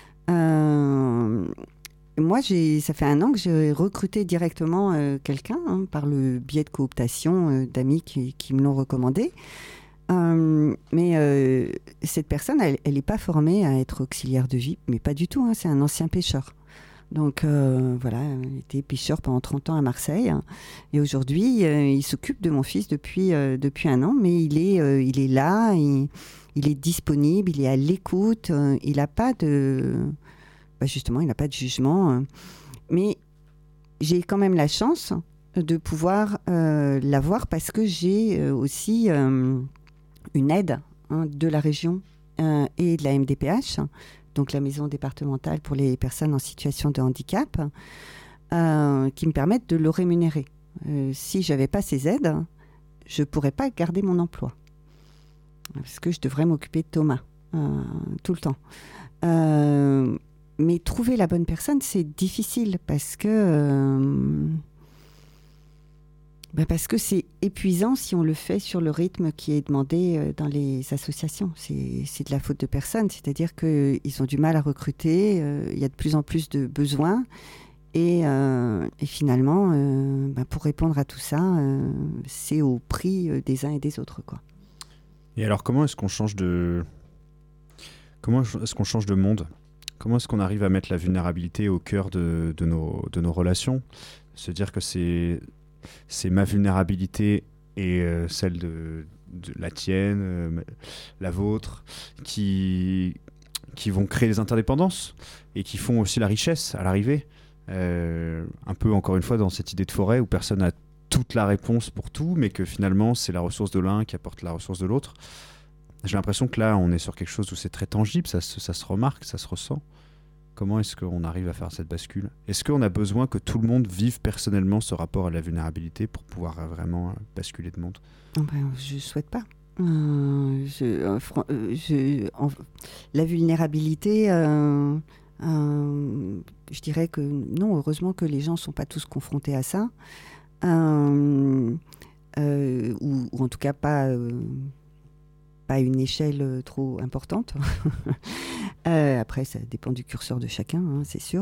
Moi, ça fait 1 an que j'ai recruté directement quelqu'un par le biais de cooptation d'amis qui me l'ont recommandé. Mais cette personne, elle n'est pas formée à être auxiliaire de vie, mais pas du tout. Hein, c'est un ancien pêcheur. Donc voilà, il était pêcheur pendant 30 ans à Marseille. Et aujourd'hui, il s'occupe de mon fils depuis 1 an, mais il est là, il est disponible, il est à l'écoute, il n'a pas de... justement, il n'a pas de jugement. Mais j'ai quand même la chance de pouvoir l'avoir parce que j'ai aussi une aide de la région et de la MDPH, donc la maison départementale pour les personnes en situation de handicap, qui me permettent de le rémunérer. Si je n'avais pas ces aides, je ne pourrais pas garder mon emploi. Parce que je devrais m'occuper de Thomas tout le temps. Mais trouver la bonne personne, c'est difficile parce que c'est épuisant si on le fait sur le rythme qui est demandé dans les associations. C'est de la faute de personne, c'est-à-dire qu'ils ont du mal à recruter, il y a de plus en plus de besoins. Et finalement, pour répondre à tout ça, c'est au prix des uns et des autres, quoi. Et alors, comment est-ce qu'on change de monde ? Comment est-ce qu'on arrive à mettre la vulnérabilité au cœur de nos relations ? Se dire que c'est ma vulnérabilité et celle de la tienne, la vôtre, qui vont créer des interdépendances et qui font aussi la richesse à l'arrivée. Un peu, encore une fois, dans cette idée de forêt où personne n'a toute la réponse pour tout, mais que finalement, c'est la ressource de l'un qui apporte la ressource de l'autre. J'ai l'impression que là, on est sur quelque chose où c'est très tangible, ça se remarque, ça se ressent. Comment est-ce qu'on arrive à faire cette bascule ? Est-ce qu'on a besoin que tout le monde vive personnellement ce rapport à la vulnérabilité pour pouvoir vraiment basculer de monde ? Je ne souhaite pas. La vulnérabilité, je dirais que non, heureusement que les gens ne sont pas tous confrontés à ça. Ou en tout cas pas à une échelle trop importante. Après, ça dépend du curseur de chacun, hein, c'est sûr.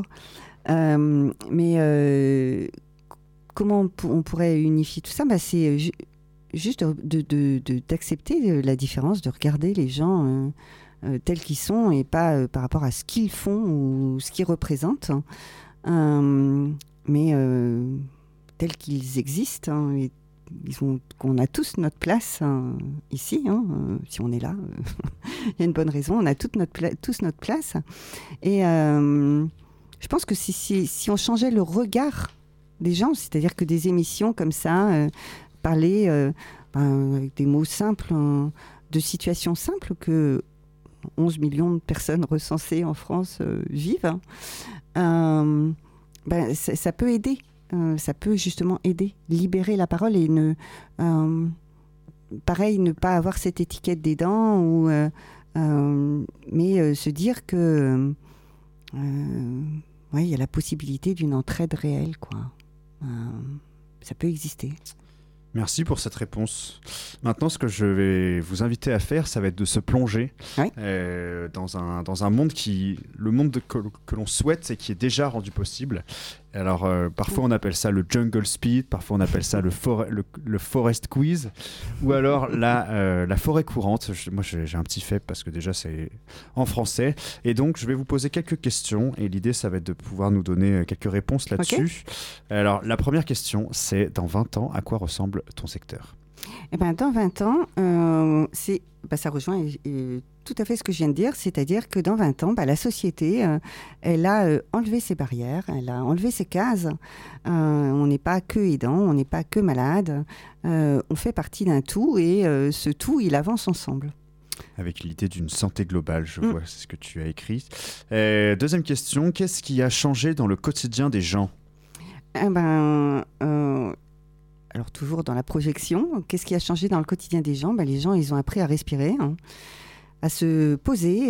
Mais comment on pourrait unifier tout ça ? C'est juste d'accepter la différence, de regarder les gens tels qu'ils sont et pas par rapport à ce qu'ils font ou ce qu'ils représentent, mais tels qu'ils existent. Hein, et qu'on a tous notre place ici, si on est là, il y a une bonne raison, on a tous notre place. Et je pense que si on changeait le regard des gens, c'est-à-dire que des émissions comme ça, parler avec des mots simples, de situations simples que 11 millions de personnes recensées en France vivent, ça peut aider. Ça peut justement aider, libérer la parole et ne pas avoir cette étiquette des dents, mais se dire que il y a la possibilité d'une entraide réelle, quoi. Ça peut exister. Merci pour cette réponse. Maintenant, ce que je vais vous inviter à faire, ça va être de se plonger dans un monde le monde que l'on souhaite et qui est déjà rendu possible. Alors, parfois on appelle ça le jungle speed, parfois on appelle ça le forest quiz, ou alors la forêt courante. Moi, j'ai un petit faible parce que déjà c'est en français. Et donc, je vais vous poser quelques questions et l'idée, ça va être de pouvoir nous donner quelques réponses là-dessus. Okay. Alors, la première question, c'est dans 20 ans, à quoi ressemble ton secteur ? Dans 20 ans, ça rejoint tout à fait ce que je viens de dire, c'est-à-dire que dans 20 ans, la société, elle a enlevé ses barrières, elle a enlevé ses cases. On n'est pas que aidant, on n'est pas que malade, on fait partie d'un tout et ce tout, il avance ensemble. Avec l'idée d'une santé globale, je vois, c'est ce que tu as écrit. Deuxième question, qu'est-ce qui a changé dans le quotidien des gens ? Alors toujours dans la projection, qu'est-ce qui a changé dans le quotidien des gens ? Les gens, ils ont appris à respirer, à se poser,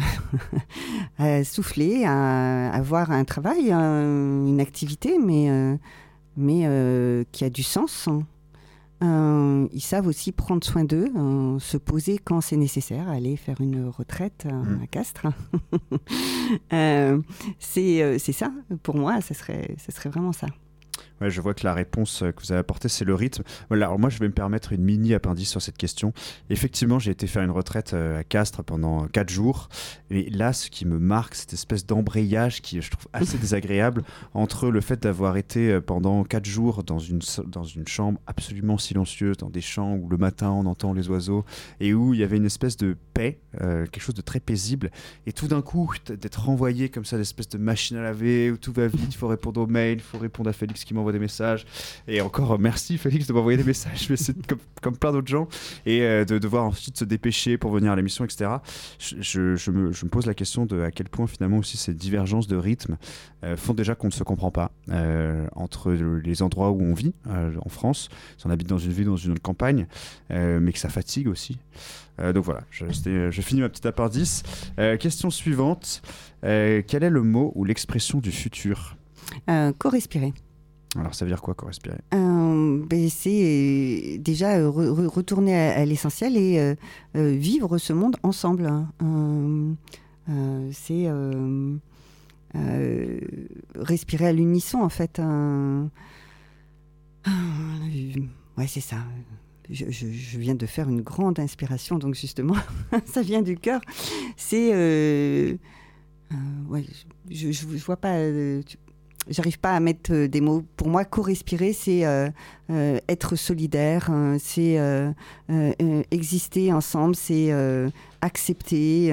à souffler, à avoir un travail, une activité, mais qui a du sens. Ils savent aussi prendre soin d'eux, se poser quand c'est nécessaire, aller faire une retraite à Castres. C'est ça, pour moi, ça serait vraiment ça. Ouais, je vois que la réponse que vous avez apportée, c'est le rythme. Voilà, alors moi, je vais me permettre une mini-appendice sur cette question. Effectivement, j'ai été faire une retraite à Castres pendant 4 jours. Et là, ce qui me marque, cette espèce d'embrayage qui, je trouve, assez désagréable entre le fait d'avoir été pendant 4 jours dans une chambre absolument silencieuse, dans des champs où le matin, on entend les oiseaux, et où il y avait une espèce de paix, quelque chose de très paisible. Et tout d'un coup, d'être renvoyé comme ça, d'espèce de machine à laver, où tout va vite, il faut répondre aux mails, il faut répondre à Félix qui m'envoie des messages, et encore merci Félix de m'envoyer des messages, mais c'est comme plein d'autres gens, et de devoir ensuite se dépêcher pour venir à l'émission, etc. Je me pose la question de à quel point finalement aussi ces divergences de rythme font déjà qu'on ne se comprend pas entre les endroits où on vit en France, si on habite dans une ville, dans une autre campagne, mais que ça fatigue aussi. Donc voilà, je finis ma petite appendice. Question suivante, quel est le mot ou l'expression du futur ? Co-respirer. Alors, ça veut dire quoi, co-respirer ? C'est déjà retourner à l'essentiel et vivre ce monde ensemble. C'est respirer à l'unisson, en fait. Ouais, c'est ça. Je viens de faire une grande inspiration, donc justement, ça vient du cœur. C'est... ouais, je vois pas... J'arrive pas à mettre des mots. Pour moi, co-respirer, c'est être solidaire, c'est exister ensemble, c'est accepter.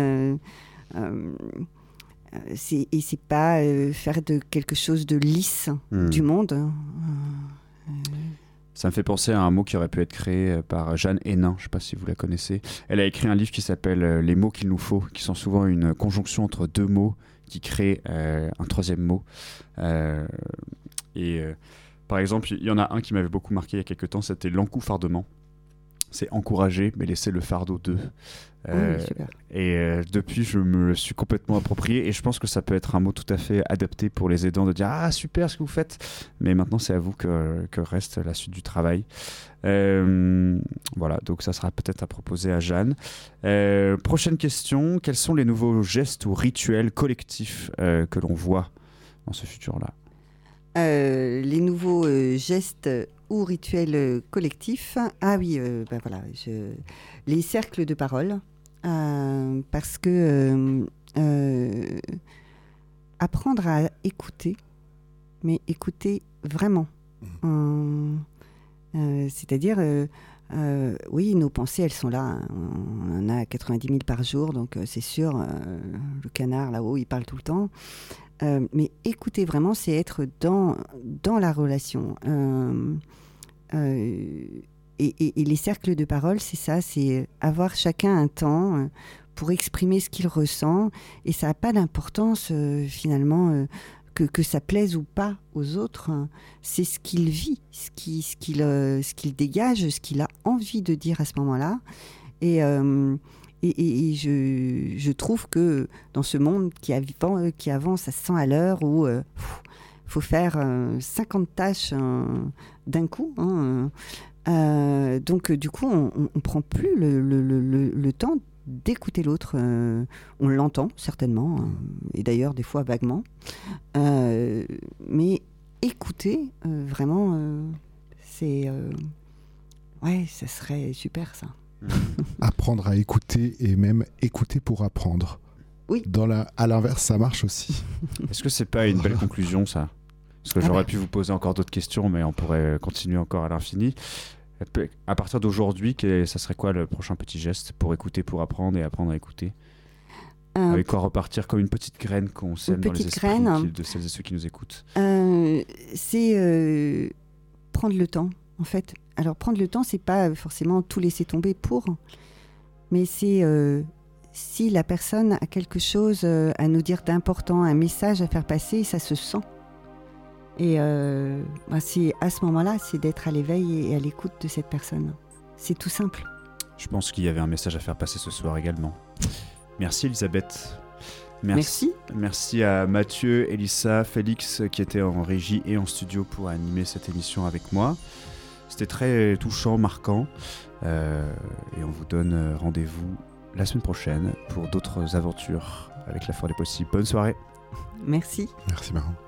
Et c'est pas faire de quelque chose de lisse du monde. Ça me fait penser à un mot qui aurait pu être créé par Jeanne Hénin, je ne sais pas si vous la connaissez. Elle a écrit un livre qui s'appelle « Les mots qu'il nous faut », qui sont souvent une conjonction entre deux mots qui crée un troisième mot. Par exemple, il y en a un qui m'avait beaucoup marqué il y a quelques temps, c'était l'encoufardement. C'est encourager, mais laisser le fardeau d'eux. Depuis, je me le suis complètement approprié et je pense que ça peut être un mot tout à fait adapté pour les aidants de dire « Ah, super ce que vous faites !» Mais maintenant, c'est à vous que reste la suite du travail. Voilà, donc ça sera peut-être à proposer à Jeanne. Prochaine question, quels sont les nouveaux gestes ou rituels collectifs que l'on voit dans ce futur-là ? Les nouveaux gestes ou rituels collectifs. Ah oui, voilà, les cercles de parole. Parce que apprendre à écouter, mais écouter vraiment. C'est-à-dire Oui, nos pensées, elles sont là. Hein. On en a 90 000 par jour, donc c'est sûr, le canard là-haut, il parle tout le temps. Mais écouter vraiment, c'est être dans la relation. Et les cercles de parole, c'est ça, c'est avoir chacun un temps pour exprimer ce qu'il ressent. Et ça n'a pas d'importance, finalement, que ça plaise ou pas aux autres. C'est ce qu'il vit, ce qu'il dégage, ce qu'il a envie de dire à ce moment-là. Et je trouve que dans ce monde qui avance à 100 à l'heure, où faut faire 50 tâches d'un coup, donc du coup on prend plus le temps d'écouter l'autre. On l'entend certainement, et d'ailleurs des fois vaguement, mais écouter vraiment, c'est ouais, ça serait super, ça. Apprendre à écouter, et même écouter pour apprendre. Oui. À l'inverse, ça marche aussi. Est-ce que c'est pas une belle conclusion, ça? Parce que j'aurais pu vous poser encore d'autres questions, mais on pourrait continuer encore à l'infini. À partir d'aujourd'hui, ça serait quoi le prochain petit geste pour écouter, pour apprendre et apprendre à écouter? Avec quoi repartir comme une petite graine qu'on sème dans les esprits de celles et ceux qui nous écoutent? C'est prendre le temps, en fait. Alors, prendre le temps, c'est pas forcément tout laisser tomber pour, mais c'est si la personne a quelque chose à nous dire d'important, un message à faire passer, ça se sent. Et c'est à ce moment-là, c'est d'être à l'éveil et à l'écoute de cette personne. C'est tout simple. Je pense qu'il y avait un message à faire passer ce soir également. Merci Elisabeth. Merci. Merci à Mathieu, Elissa, Félix qui étaient en régie et en studio pour animer cette émission avec moi. C'était très touchant, marquant. Et on vous donne rendez-vous la semaine prochaine pour d'autres aventures avec la foi des possibles. Bonne soirée. Merci. Merci Marin.